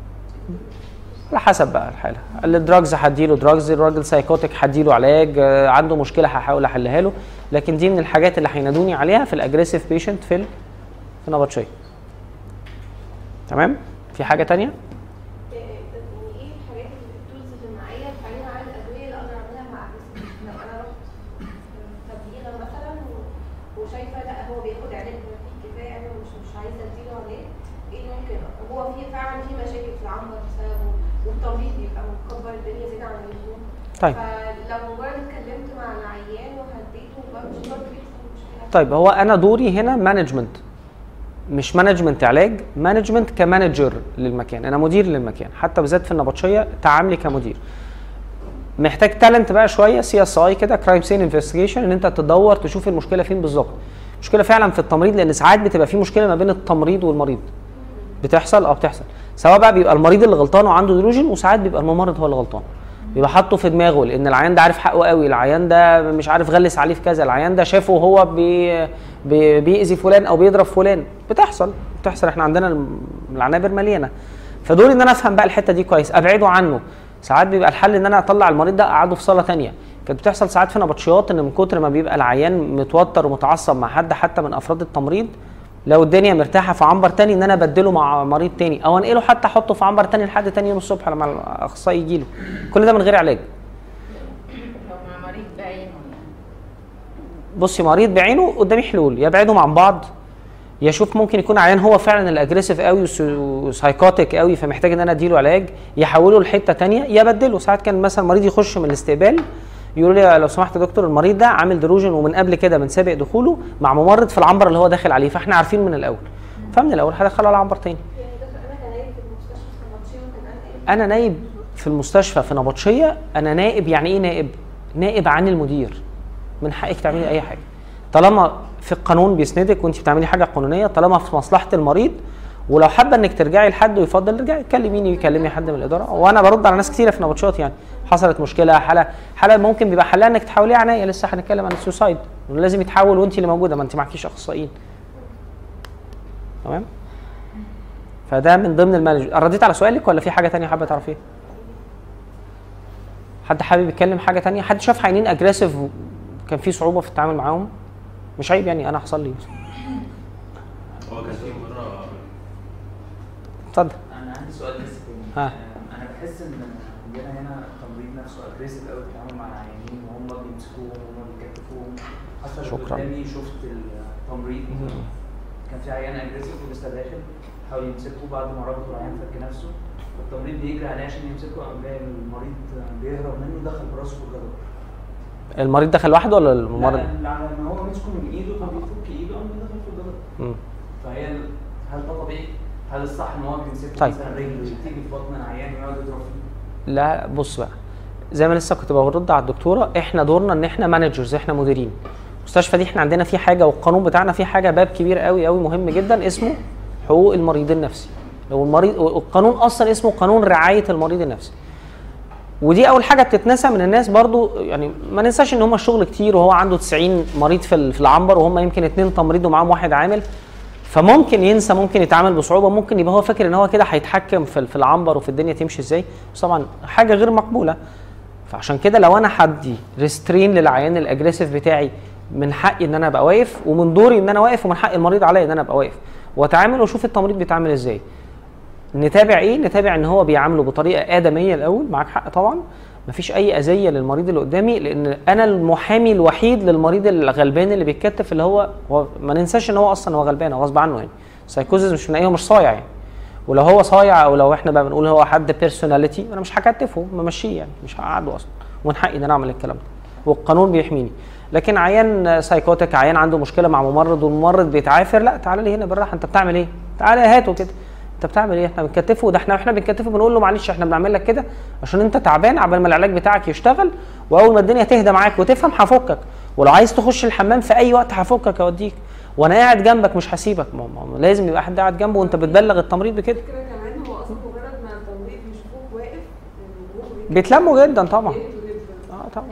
على حسب بقى الحاله. الدراجز هديله دراجز، الراجل سايكوتيك هديله علاج، عنده مشكله هحاول احلها له، لكن دي من الحاجات اللي هينادوني عليها في الاجريسيف بيشنت في النبطشيه. تمام؟ في حاجه ثانيه؟ ايه الحاجات التولز اللي معايا بعيدا عن الادويه اللي اقدر اعملها مع جسمي؟ لو انا رحت تبليغه مثلا وشايفه لا هو بياخد علاج كفايه يعني مش عايزه اديله علاج، ايه ممكن هو في فعلا في مشاكل في العنبر بسببه والتمريض بيبقى مكبر الدنيا زياده عن اللزوم. طيب فلو مجرد اتكلمت مع العيان وهديته مش برضه بيحصل مشكله. طيب هو انا دوري هنا مانجمنت، مش مانجمنت علاج، مانجمنت كمانجر للمكان، انا مدير للمكان، حتى بالذات في النبطشيه تعاملي كمدير. محتاج تالنت بقى شويه، سي اس اي كده، كرايم سين انفستيجيشن، ان انت تدور تشوف المشكله فين بالظبط. المشكله فعلا في التمريض، لان ساعات بتبقى في مشكله ما بين التمريض والمريض. بتحصل بتحصل، سواء بقى بيبقى المريض اللي غلطان وعنده ديلوجن، وساعات بيبقى الممرض هو اللي غلطان. بيبقى حاطه في دماغه لان العيان ده عارف حقه قوي، العيان ده مش عارف غلس عليه في كذا، العيان ده شافه وهو بيأذي فلان او بيضرب فلان. بتحصل احنا عندنا العنابر مليانه. فدوري ان انا افهم بقى الحته دي كويس، ابعده عنه. ساعات بيبقى الحل ان انا اطلع المريض ده اقعده في صاله ثانيه. كانت بتحصل ساعات في نبطشيات ان من كتر ما بيبقى العيان متوتر ومتعصب مع حد حتى من افراد التمريض، لو الدنيا مرتاحه في عنبر تاني ان انا ابدله مع مريض تاني، او انقله حتى احطه في عنبر تاني لحد تاني يوم الصبح لما الاخصائي يجي له. كل ده من غير علاج. لو مع مريض بعينه، بصي مريض بعينه قدامي حلول، يا ابعدهم عن بعض، يا اشوف ممكن يكون عيان هو فعلا الاجريسيف قوي وسايكوتيك قوي فمحتاج ان انا اديله علاج، يحوله لحته ثانيه، يا ابدله. ساعات كان مثلا مريض يخش من الاستقبال يقول لي لو سمحت يا دكتور المريض ده عامل ديلوجن ومن قبل كده من سابق دخوله مع ممرض في العنبر اللي هو داخل عليه، فاحنا عارفين من الاول، فمن الاول هدخله على عنبر ثاني. انا نايب في المستشفى في نبطشيه، انا نائب. يعني ايه نائب؟ نائب عن المدير. من حقك تعملي اي حاجه طالما في القانون بيسندك وانت بتعملي حاجه قانونيه، طالما في مصلحه المريض. ولو حابه انك ترجعي لحد ويفضل ارجعي كلميني، كلمي حد من الاداره، وانا برد على ناس كتيره في نبطشات. يعني حصلت مشكله، حاله ممكن بيبقى حلها انك تحاوليها عنايه. لسه هنتكلم عن السوسايد، لازم يتحول وانت اللي موجوده، ما انت معكيش اخصائيين. تمام؟ فده من ضمن المانجمنت. رديت على سؤالك ولا في حاجه ثانيه حابه تعرفيها؟ حد حابب يتكلم حاجه ثانيه؟ حد شاف عينين اجريسيف كان في صعوبه في التعامل معاهم؟ مش عيب يعني، انا حصل لي. هو كان في مره. اتفضل. انا عندي سؤال بس ها. انا بحس ان عندنا هنا التمريض نفسه اجريسيف قوي في التعامل مع العيانين، وهم بيمسكوهم وهم بيكتفوهم. حصل شكرا. قدامي شفت التمريض كان في عيان اجريسيف ولسه داخل حاول يمسكه بعد ما ربط العيان فك نفسه، فالتمريض بيجري عليه عشان يمسكه، قام جاي المريض بيهرب منه دخل براسه في الجدار. المريض دخل لوحده ولا الممرض؟ لا لما هو مسكه من ايده فبيفك ايده قام دخل في الجدار. فهي هل ده طبيعي؟ هل الصح ان هو بيمسك طيب. مثلا رجله تيجي في بطن العيان ويقعد يضرب فيه؟ لا بص بقى، زي ما لسه كنت برد على الدكتوره، احنا دورنا ان احنا مانجرز، احنا مديرين. المستشفى دي احنا عندنا في حاجه، والقانون بتاعنا في حاجه باب كبير قوي قوي مهم جدا اسمه حقوق المريض النفسي. لو المريض، القانون اصلا اسمه قانون رعايه المريض النفسي. ودي اول حاجه بتتنسى من الناس برضو، يعني ما ننساش ان هم الشغل كتير وهو عنده 90 مريض في العنبر وهم يمكن 2 تمريض ومعاهم 1 عامل، فممكن ينسى، ممكن يتعامل بصعوبه، ممكن يبقى هو فاكر ان هو كده هيتحكم في العنبر وفي الدنيا تمشي ازاي، بس طبعا حاجه غير مقبوله. فعشان كده لو انا حدي ريسترين للعيان الاجريسيف بتاعي، من حقي ان انا ابقى واقف، ومن دوري ان انا واقف، ومن حق المريض عليا ان انا ابقى واقف واتعامل واشوف التمريض بيتعامل ازاي. نتابع ايه؟ نتابع ان هو بيعامله بطريقه ادميه الاول، معاك حق طبعا، مفيش اي اذيه للمريض اللي قدامي، لان انا المحامي الوحيد للمريض الغلبان اللي بيتكتف، اللي هو ما ننساش ان هو اصلا هو غلبان، هو غصب عنه يعني. سايكوزيس مش من ايه، هو مش صايع يعني. ولو هو صايع او لو احنا بقى بنقول هو حد بيرسوناليتي، انا مش هكتفه، ممشيه يعني، مش هقعده اصلا، ومن حقي ان انا اعمل الكلام ده، والقانون بيحميني. لكن عيان سايكوتيك، عيان عنده مشكله مع ممرض والممرض بيتعافر، لا تعالى لي هنا بالراحه، انت بتعمل ايه؟ تعالى هاته كده، انت بتعمل ايه؟ احنا بنكتفه، ده احنا بنكتفه بنقول له معلش احنا بنعمل لك كده عشان انت تعبان، عبال ما العلاج بتاعك يشتغل، واول ما الدنيا تهدى معاك وتفهم هفكك، ولو عايز تخش الحمام في اي وقت هفكك اوديك، وانا قاعد جنبك مش هسيبك. لازم يبقى حد قاعد جنبه وانت بتبلغ التمريض بكده. فكرة كمان هو اصلا مجرد ما التمريض يشوفوك واقف بيتلموا جدا طبعا. طبعا.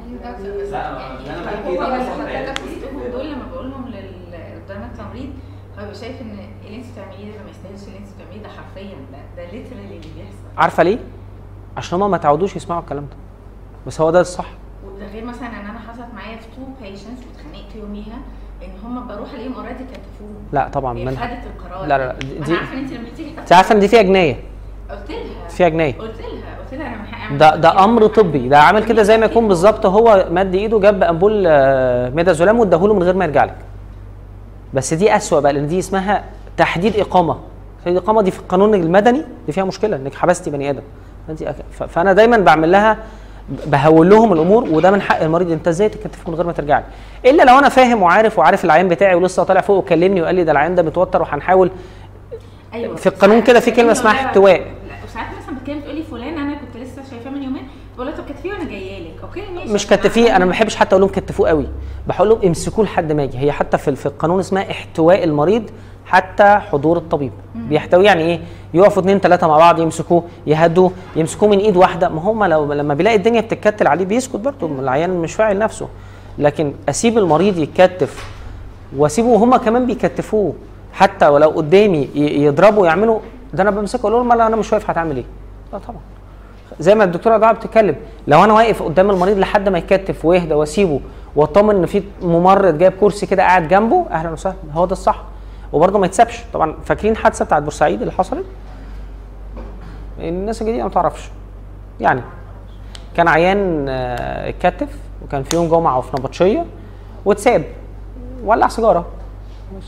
دول لما بقول لهم قدام التمريض، هو بيبقى شايف ان اللي انت بتعمليه ده ما يستاهلش، اللي انت بتعمليه ده حرفيا ده ليترالي اللي بيحصل. عارفه ليه؟ عشان هم ما تعودوش يسمعوا الكلام ده، بس هو ده الصح. وده غير مثلا ان انا حصلت معايا في 2 بيشنتس واتخانقت يوميها ان هم بروح الاقيهم اوريدي كتفوهم. لا طبعا هي خدت القرار. لا دي عارفه انت لما تيجي انت عارفه ان دي فيها جنايه. قلت لها فيها جنايه. قلت لها انا هعمل ده امر طبي، ده عامل كده زي ما يكون بالظبط هو مد ايده جاب امبول ميدازولام واداهوله من غير ما يرجع لك. بس دي اسوأ بقى، لان دي اسمها تحديد اقامه. تحديد اقامه دي في القانون المدني دي فيها مشكله، انك حبستي بني ادم. فانا دايما بعمل لها، بهول لهم الامور، وده من حق المريض، انت ازاي تكتفه من غير ما ترجع لي؟ الا لو انا فاهم وعارف العيان بتاعي ولسه طالع فوق وكلمني وقال لي ده العيان ده متوتر وهنحاول. ايوه في القانون كده في كلمه اسمها احتواء. لا وساعات مثلا بتكلم تقول لي فلان انا كنت لسه شايفاه من يومين، بقول لها طب كتفيه وانا جايه لك، اوكي ماشي. مش كتفيه، انا ما بحبش حتى اقول لهم كتفوه قوي، بقول لهم امسكوه لحد ما يجي. هي حتى في القانون اسمها احتواء المريض حتى حضور الطبيب. بيحتوي يعني ايه؟ يقفوا 2 3 مع بعض يمسكوه، يهدوه، يمسكوه من ايد واحده. ما هم لما بيلاقي الدنيا بتتكتل عليه بيسكت برضه، العيان مش فاعل نفسه. لكن اسيب المريض يتكتف واسيبه وهم كمان بيكتفوه، حتى ولو قدامي يضربوا يعملوا ده، انا بمسكه اقول لهم لا انا مش واقف هتعمل ايه؟ لا طبعا. زي ما الدكتوره دعاء بتتكلم، لو انا واقف قدام المريض لحد ما يتكتف ويهدى واسيبه واطمن ان في ممرض جايب كرسي كده قاعد جنبه، اهلا وسهلا، هو ده الصح. وبرضه ما يتسابش. طبعا فاكرين الحادثه بتاعت بورسعيد اللي حصلت؟ الناس الجديده ما تعرفش. يعني كان عيان اتكتف، وكان في يوم جمعه وفي نبطشيه واتساب، ولع سيجاره بس.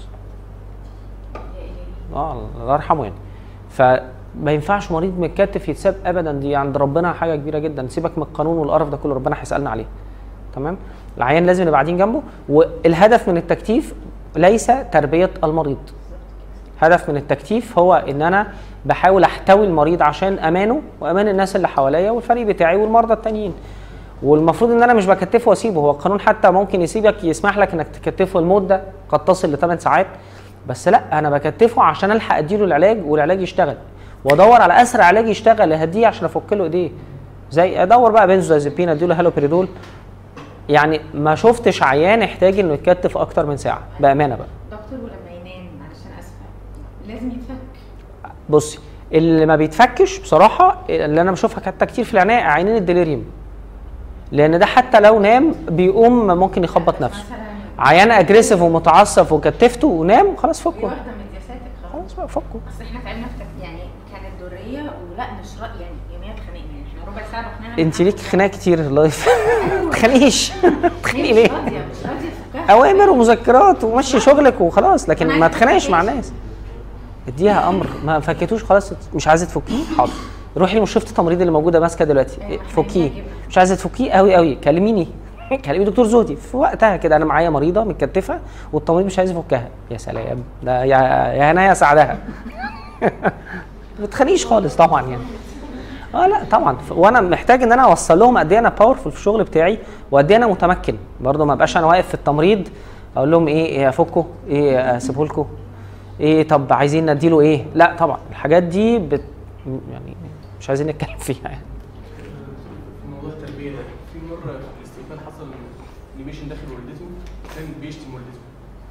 الله يرحمه يعني. فما ينفعش مريض متكتف يتساب ابدا، دي عند ربنا حاجه كبيره جدا. سيبك من القانون والقرف ده كله، ربنا هيسالنا عليه. تمام؟ العيان لازم نبقى قاعدين جنبه، والهدف من التكتيف ليس تربيه المريض. هدف من التكتيف هو ان انا بحاول احتوي المريض عشان امانه وامان الناس اللي حواليا والفريق بتاعي والمرضى التانيين. والمفروض ان انا مش بكتفه واسيبه، هو القانون حتى ممكن يسيبك، يسمح لك انك تكتفه المده قد تصل ل 8 ساعات، بس لا، انا بكتفه عشان الحق اديله العلاج والعلاج يشتغل، وادور على اسرع علاج يشتغل اهديه عشان افك له ايديه. زي ادور بقى بنزودازيبين، اديله هالوبريدول. يعني ما شفتش عيان يحتاج انه يتكتف اكتر من ساعه بامانه بقى. دكتور ولما ينام، معلش انا اسفه، لازم يتفك؟ بصي، اللي ما بيتفكش بصراحه، اللي انا بشوفها حتى كتير في العنايه، عينين الديليريوم، لان ده حتى لو نام بيقوم ممكن يخبط نفسه. عيان اجريسيف ومتعصب وكتفته ونام، خلاص فكه. واحده من جساتك خلاص بقى فكه. بس احنا تعبنا في يعني كانت دريه ولا مش يعني يوميا اتخانقنا، يعني احنا ربع ساعه رحنا. انت ليك خناق كتير الله يفهم. ما تخانقيش. تخانقي ليه؟ مش راضيه تفكها اوامر ومذكرات ومشي شغلك وخلاص، لكن ما تخانقش مع الناس. اديها امر، ما فكيتوش خلاص مش عايزه تفكيه، حاضر روحي لمشرفه التمريض اللي موجوده ماسكه دلوقتي فكيه، مش عايزه تفكيه قوي كلميني كلمي دكتور زهدي في وقتها كده، انا معايا مريضه متكتفه والتمريض مش عايز يفكها. يا سلام، ده يا هنايا سعدها. ما تخليش خالص طبعا يعني. لا طبعا، وانا محتاج ان انا اوصل لهم قد ايه انا باورفul في الشغل بتاعي وقد ايه انا متمكن برضه. ما ابقاش انا واقف في التمريض اقول لهم ايه افكه، ايه اسيبه لكم، ايه طب عايزين نديله ايه. لا طبعا الحاجات دي يعني مش عايزين نتكلم فيها يعني. في موضوع التربيه ده، في مره في الاستقبال حصل ان بيشن داخل والدته كان بيشتم والدته،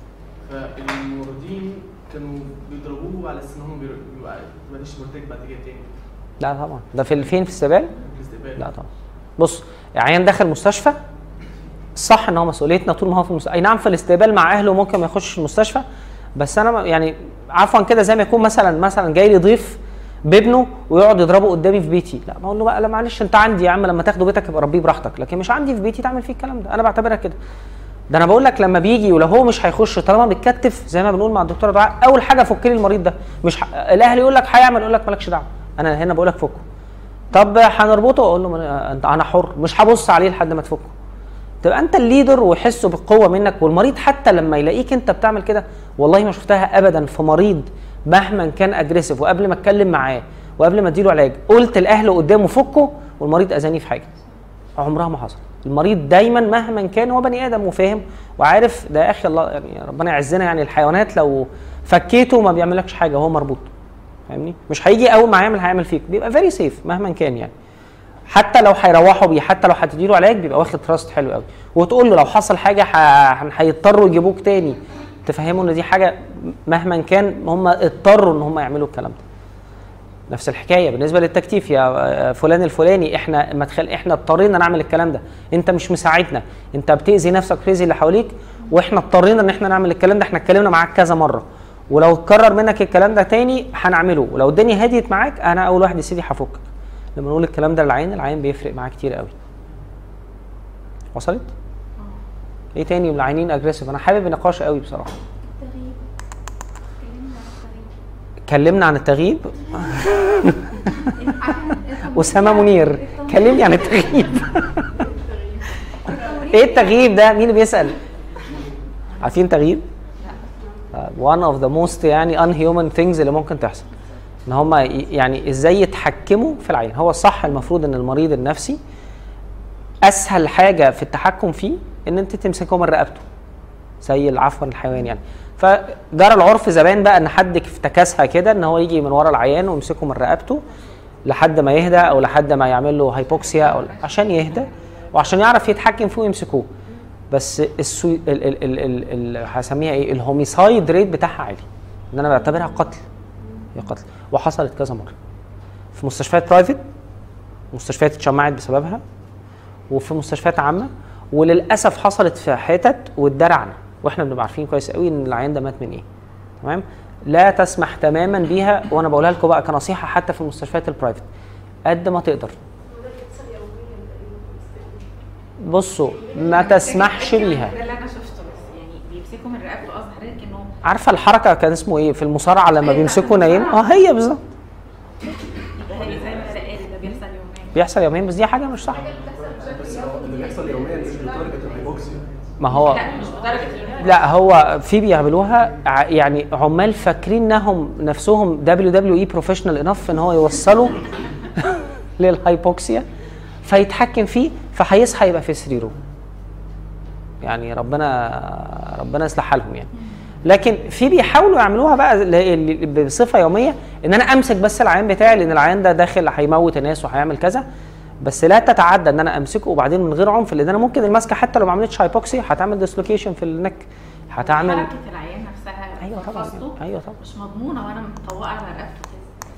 فالممرضين كانوا بيضربوه على اساس ان هم بيبقى معلش مرتاح بعد كده تاني. لا طبعا، ده فين في الاستقبال؟ لا طبعا. بص، عيان داخل مستشفى صح ان هو مسؤوليتنا طول ما هو في المستشفى. اي نعم في الاستقبال مع اهله ممكن ما يخش المستشفى، بس انا يعني عفوا كده زي ما يكون مثلا جاي لي ضيف بابنه ويقعد يضربه قدامي في بيتي، لا بقول له بقى لا معلش انت عندي يا عم، لما تاخده بيتك يبقى ربيه براحتك، لكن مش عندي في بيتي تعمل فيه الكلام ده. انا بعتبرها كده. ده انا بقول لك لما بيجي ولو هو مش هيخش طالما بيتكتف زي ما بنقول مع الدكتوره دعاء، اول حاجه فك لي المريض ده. مش الاهل يقول لك هيعمل، يقول لك مالكش دعوه، انا هنا بقول لك فكه. طب هنربطه، اقول له انا حر، مش هبص عليه لحد ما تفكه. تبقى انت الليدر ويحسوا بالقوه منك. والمريض حتى لما يلاقيك انت بتعمل كده، والله ما شفتها ابدا في مريض مهما كان اجريسيف وقبل ما اتكلم معاه وقبل ما اديله علاج قلت لاهله قدامه فكه والمريض اذاني في حاجه. عمرها ما حصل. المريض دايما مهما كان هو بني ادم وفاهم وعارف ده يا اخي الله يعني ربنا يعزنا، يعني الحيوانات لو فكيته ما بيعملكش حاجه، هو مربوط فاهمني، مش هيجي اول ما هيعمل فيك، بيبقى فيري سيف مهما كان يعني. حتى لو هيروحوا بيه، حتى لو هتديله علاج بيبقى واخد تراست حلو قوي. وتقول له لو حصل حاجه هيضطروا يجيبوك تاني، تفهموا ان دي حاجه مهما كان هم اضطروا ان هم يعملوا الكلام ده. نفس الحكايه بالنسبه للتكتيف، يا فلان الفلاني احنا احنا اضطرينا نعمل الكلام ده، انت مش مساعدنا، انت بتاذي نفسك وتاذي اللي حواليك، واحنا اضطرينا ان احنا نعمل الكلام ده، احنا اتكلمنا معاك كذا مره، ولو اتكرر منك الكلام ده تاني هنعمله، ولو الدنيا هديت معاك انا اول واحد يا سيدي هفكك. لما نقول الكلام ده للعين، العين بيفرق معاه كتير قوي. وصلت؟ ايه تاني من العينين اجريسيف؟ انا حابب النقاش قوي بصراحه. اتكلمنا عن التغييب. أسامة منير كلمني عن التغييب. ايه التغييب ده؟ مين اللي بيسأل؟ عارفين تغييب؟ one of the most يعني unhuman things اللي ممكن تحصل. ان هم يعني ازاي يتحكموا في العين. هو الصح المفروض ان المريض النفسي اسهل حاجه في التحكم فيه ان انت تمسكه من رقبته زي العفو الحيوان يعني. فجرى العرف زمان بقى ان حد افتكاسها كده ان هو يجي من ورا العيان ويمسكه من رقبته لحد ما يهدى او لحد ما يعمل له هايبوكسيا او عشان يهدى وعشان يعرف يتحكم فيه ويمسكوه. بس هسميها ايه؟ الهوميسايد ريت بتاعها عالي، ان انا بعتبرها قتل. هي قتل وحصلت كذا مره في مستشفيات برايفت، مستشفيات اتشمعت بسببها، وفي مستشفيات عامه، وللاسف حصلت في حتت واتدرعنا واحنا بنبقى عارفين كويس قوي ان العيان ده مات من ايه. تمام؟ لا تسمح تماما بيها، وانا بقولها لكم بقى كنصيحه حتى في المستشفيات البرايفت قد ما تقدر. بصوا ما تسمحش بيها. ده اللي انا شفته، بس يعني بيمسكوا من رقبته. قصد حضرتك انه عارفه الحركه كان اسمه ايه في المصارعه لما بيمسكوا نايم؟ هي بالظبط. يبقى هي زي ما ده بيحصل يوميا. بيحصل يوميا، بس دي حاجه مش صح. بس هو اللي بيحصل يوميا مش لدرجه الهايبوكسيا. ما هو لا مش بدرجه لا، هو في بيعملوها يعني عمال فاكرين انهم نفسهم WWE بروفيشنال انف ان هو يوصلوا للهايبوكسيا فيتحكم فيه فهيصحى يبقى في سريره. يعني ربنا يصلح حالهم يعني. لكن في بيحاولوا يعملوها بقى بصفه يوميه ان انا امسك بس العيان بتاعي لان العيان ده داخل هيموت الناس وهيعمل كذا، بس لا تتعدى ان انا امسكه وبعدين من غير عنف، لان انا ممكن المسكه حتى لو ما عملتش هايبوكسي هتعمل ديسلوكيشن في النك، هتعمل حركه العيان نفسها. ايوه طبعا. ايوه طبعا مش مضمونه وانا مطوقه على رقبته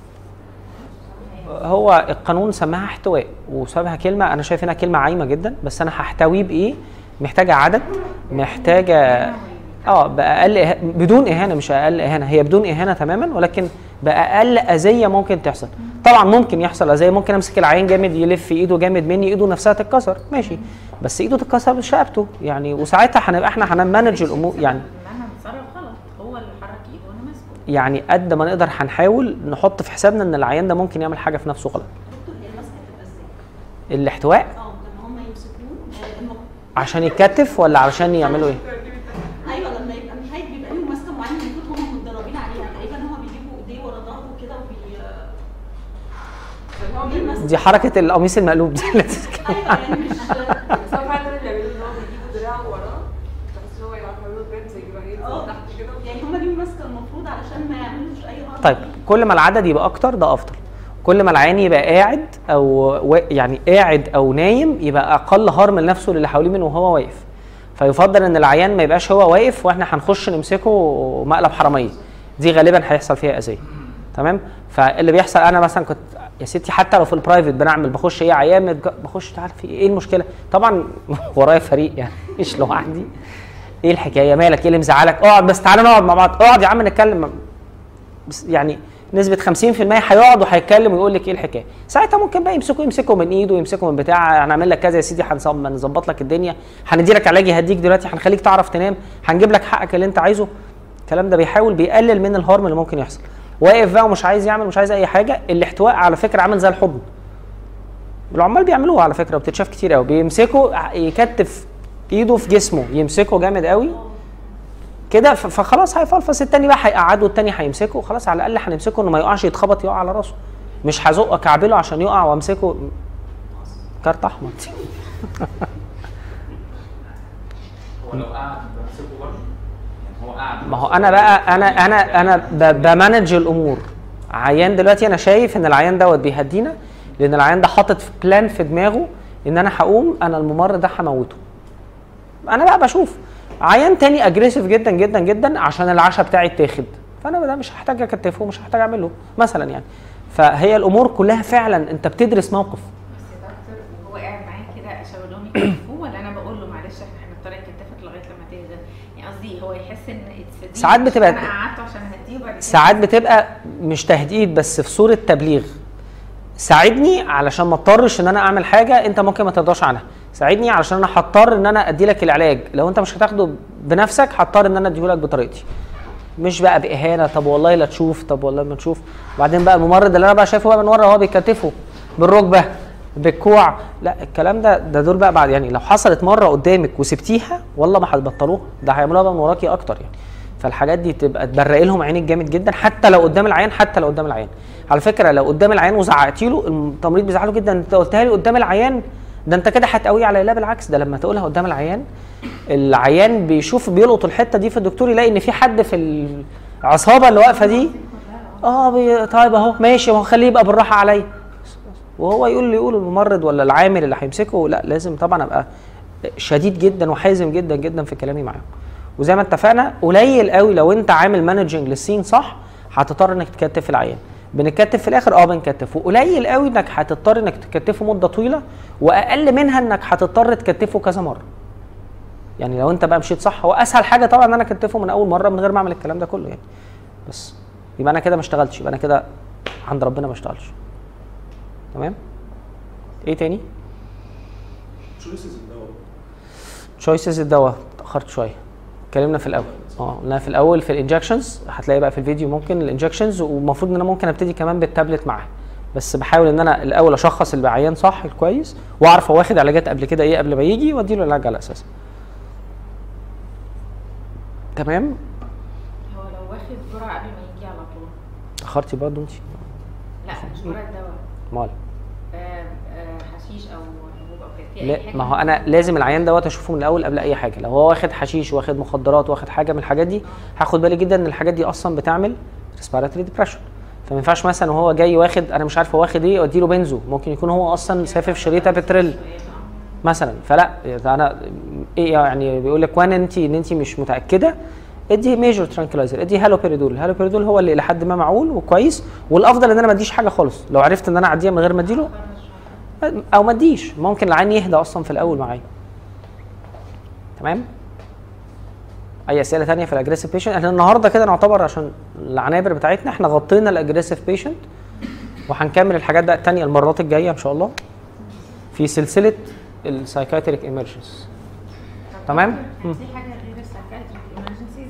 كده. هو القانون سماها احتواء وسابها كلمه انا شايف انها كلمه عايمه جدا، بس انا هحتويه بايه؟ محتاجه عدد، محتاجه باقل بدون اهانه، مش اقل اهانه، هي بدون اهانه تماما ولكن باقل اذيه ممكن تحصل. طبعا ممكن يحصل زي ممكن امسك العيان جامد يلف ايده جامد مني، ايده نفسها تتكسر ماشي، بس ايده تتكسر مش رقبته يعني، وساعتها هنبقى احنا هنمانج الامور يعني. انا بتصرف غلط، هو اللي حرك ايده وانا ماسكه. يعني قد ما نقدر هنحاول نحط في حسابنا ان العيان ده ممكن يعمل حاجه في نفسه غلط. دكتور هي المسكه تبقى ازاي؟ الاحتواء لما هم يمسكوه عشان يتكتف ولا علشان يعملوا ايه؟ ايوه لما يبقى الهايد بيبقى لهم ماسكه معينه المفروض هم متدربين عليها، تقريبا هم بيجيبوا ايديه ورا ظهره كده دي حركه القميص المقلوب دي. ايوه يعني مش بس هو فعلا اللي بيعملوه ان هو بيجيبوا دراعه وراه بحيث ان هو يعملوا بنت يجيبها ايه تحت كده، يعني هم ليهم ماسكه المفروض علشان ما يعملوش اي هرم. طيب كل ما العدد يبقى اكتر ده افضل، كل ما العيان يبقى قاعد او يعني قاعد او نايم يبقى اقل هرم لنفسه للي حواليه منه وهو واقف. فيفضل ان العيان ما يبقاش هو واقف واحنا هنخش نمسكه مقلب حراميه، دي غالبا هيحصل فيها اذيه. تمام؟ فاللي بيحصل انا مثلا كنت يا ستي حتى لو في البرايفت بنعمل بخش ايه عيان بخش تعرف في ايه المشكله؟ طبعا ورايا فريق يعني مش لوحدي. ايه الحكايه؟ مالك؟ ايه اللي مزعلك؟ اقعد بس تعالى نقعد مع بعض، اقعد يا عم نتكلم. بس يعني نسبه 50% هيقعد وهيتكلم ويقول لك ايه الحكايه. ساعتها ممكن بقى يمسكوا من ايده، يمسكوا من بتاع، هنعمل لك كذا يا سيدي، هنظبط لك الدنيا، هندي لك علاج يهديك دلوقتي، هنخليك تعرف تنام، هنجيب لك حقك اللي انت عايزه. الكلام ده بيحاول بيقلل من الهرم اللي ممكن يحصل. واقف بقى ومش عايز يعمل، مش عايز اي حاجه. الاحتواء على فكره عامل زي الحضن، العمال بيعملوها على فكره وبتتشاف كتير قوي، بيمسكوا يكتف ايده في جسمه، يمسكه جامد قوي كده، فخلاص هيفلفص، التاني بقى هيقعده، التاني هيمسكه، خلاص على الاقل هنمسكه انه ما يقعش، يتخبط يقع على راسه، مش هزق كعبله عشان يقع وامسكه كارت احمر. هو لو قعد بمسكه برضه يعني، هو قعد ما هو انا بقى انا بمانج الامور. عيان دلوقتي انا شايف ان العيان دوت بيهدينا، لان العيان ده حاطط في بلان في دماغه ان انا هقوم انا الممرض ده هموته. انا بقى بشوف عيان تاني اجريسيف جدا جدا جدا عشان العشاء بتاعي اتاخد، فانا ده مش هحتاج اكتفه ومش هحتاج اعمله مثلا يعني. فهي الامور كلها فعلا انت بتدرس موقف. بس يا دكتور وهو قاعد معايا كده اشاور لهم يكتفوه، ولا انا بقول له معلش احنا هنضطر نكتفك لغايه لما تهدى؟ يعني قصدي هو يحس ان ساعات بتبقى انا قعدته عشان اهديه وبعد كده ساعات بتبقى مش تهديد بس في صوره تبليغ. ساعدني علشان ما اضطرش ان انا اعمل حاجه انت ممكن ما ترضاش عنها، ساعدني علشان انا هضطر ان انا ادي لك العلاج، لو انت مش هتاخده بنفسك هضطر ان انا اديه لك بطريقتي، مش بقى باهانه. طب والله لا تشوف، طب والله ما نشوف. وبعدين بقى الممرض اللي انا بقى شايفه بقى من ورا هو بيكتفه بالركبه بالكوع، لا الكلام ده دول بقى بعد يعني لو حصلت مره قدامك وسبتيها والله ما هتبطلوها، ده هيعملوها بقى من وراكي اكتر يعني. فالحاجات دي تبقى تبرق لهم عينيك جامد جدا، حتى لو قدام العيان، حتى لو قدام العيان. على فكره لو قدام العيان وزعقتي له التمريض بيزعله جدا، انت قلتها لي قدام العيان، ده انت كده هتقويه على. لا بالعكس، ده لما تقولها قدام العيان، العيان بيشوف بيلقط الحته دي في الدكتور، يلاقي ان في حد في العصابه اللي واقفه دي طيب اهو ماشي، ما هو خليه يبقى بالراحه عليا. وهو يقول الممرض ولا العامل اللي هيمسكه، لا لازم طبعا ابقى شديد جدا وحازم جدا جدا في كلامي معاهم. وزي ما اتفقنا قليل قوي لو انت عامل مانجنج للسين صح هتضطر انك تكتف العيان. بنكتف في الاخر بنكتف، وقليل قوي انك هتضطر انك تكتفه مده طويله، واقل منها انك هتضطر تكتفه كذا مره. يعني لو انت بقى مشيت صح، هو اسهل حاجه طبعا ان انا اكتفه من اول مره من غير ما اعمل الكلام ده كله يعني. بس يبقى انا كده ما اشتغلتش، يبقى انا كده عند ربنا ما اشتغلش. تمام؟ ايه تاني؟ تشويسز الدواء اتاخرت شويه، اتكلمنا في الاول. قلنا في الاول في الانجكشنز، هتلاقي بقى في الفيديو ممكن الانجكشنز، ومفروض ان انا ممكن ابتدي كمان بالتابلت معاه، بس بحاول ان انا الاول اشخص العيان صح كويس، واعرف هو واخد علاجات قبل كده ايه قبل ما يجي، وادي له العلاج على اساسه. تمام؟ هو لو واخد جرعه قبل ما يجي على طول اتاخرتي برضه انت؟ لا مش جرعه دواء، امال حشيش او حبوب او كده. لا، ما هو انا لازم العيان دوت اشوفه من الاول قبل اي حاجه. لو هو واخد حشيش واخد مخدرات واخد حاجه من الحاجات دي، هاخد بالي جدا ان الحاجات دي اصلا بتعمل ريسبيراتوري ديبريشن. فما ينفعش مثلا وهو جاي واخد انا مش عارف هو واخد ايه وادي له بنزو، ممكن يكون هو اصلا سافف شريطه بتريل مثلا. فلا انا ايه يعني بيقول لك وان انت مش متاكده، ادي ميجور ترانكلايزر، ادي هالوبيريدول. الهالوبيريدول هو اللي لحد ما معقول وكويس، والافضل ان انا ما اديش حاجه خالص. لو عرفت ان انا اعديها من غير ما اديله او ما اديش، ممكن العين يهدى اصلا في الاول معايا. تمام؟ اي اسئله ثانيه في الاجريسيف بيشنت؟ احنا النهارده كده نعتبر عشان العنابر بتاعتنا احنا غطينا الاجريسيف بيشنت وهنكمل الحاجات ده التانية المرات الجايه ان شاء الله في سلسله السايكاتريك ايمرجنس. تمام؟ في حاجه غير السايكاتريك ايمرجنسيز،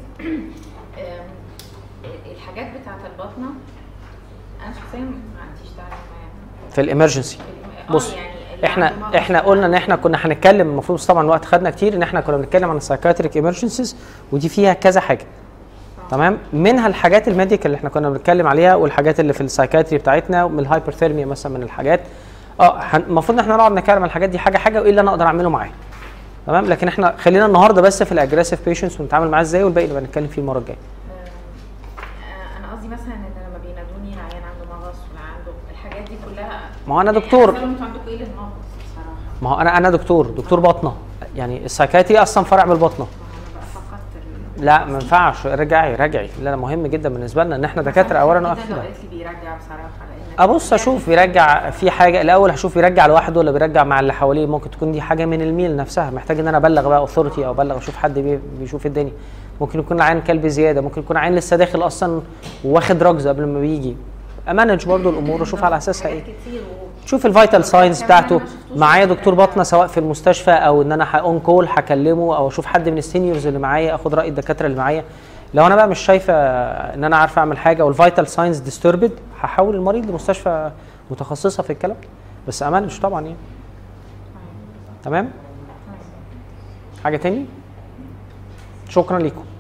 الحاجات بتاعت البطنه انا شخصيا ما عنديش تعليم معاها في الامرجنسي. بص يعني احنا قلنا ان احنا كنا هنتكلم، المفروض طبعا الوقت خدنا كتير، ان احنا كنا بنتكلم عن السايكاتريك ايمرجنسيز ودي فيها كذا حاجه. تمام؟ منها الحاجات الميديكال اللي احنا كنا بنتكلم عليها، والحاجات اللي في السايكاتري بتاعتنا، من الهايبرثيرميا مثلا من الحاجات. المفروض ان احنا نقعد نتكلم عن الحاجات دي حاجه حاجه وايه اللي انا اقدر اعمله معاها. تمام؟ لكن احنا خلينا النهارده بس في الاجريسيف بيشنتس ونتعامل معاه ازاي، والباقي نبقى نتكلم فيه المره الجايه. انا قصدي مثلا ان لما بينادوني العيان عنده مغص ولا عنده الحاجات دي كلها. ما هو انا دكتور. انتوا عندكم ايه للمغص بصراحه؟ ما هو انا دكتور باطنه، يعني السايكاتري اصلا فرع من البطنه. لا ما ينفعش، رجعي. لا مهم جدا بالنسبه لنا ان احنا دكاتره اولا نقف كده. لو قالت لي بيرجع بصراحه، لان ابص اشوف بيرجع في حاجه الاول، هشوف بيرجع لوحده ولا بيرجع مع اللي حواليه. ممكن تكون دي حاجه من الميل نفسها، محتاج ان انا ابلغ بقى اوثورتي او ابلغ اشوف حد بيشوف الدنيا. ممكن يكون العين كلب زياده، ممكن يكون عين لسه داخل اصلا واخد دراجز قبل ما بيجي. امانج برضو الامور واشوف على اساسها ايه. شوف الفيتال ساينز بتاعته. معايا دكتور باطنه سواء في المستشفى او ان انا اون كول هكلمه، او اشوف حد من السينيورز اللي معايا اخد راي الدكاتره اللي معايا. لو انا بقى مش شايفه ان انا عارفه اعمل حاجه والفيتال ساينز ديستربد، هحول المريض لمستشفى متخصصه في الكلام، بس امانج طبعا يعني. تمام؟ حاجه تاني؟ شكرا لكم.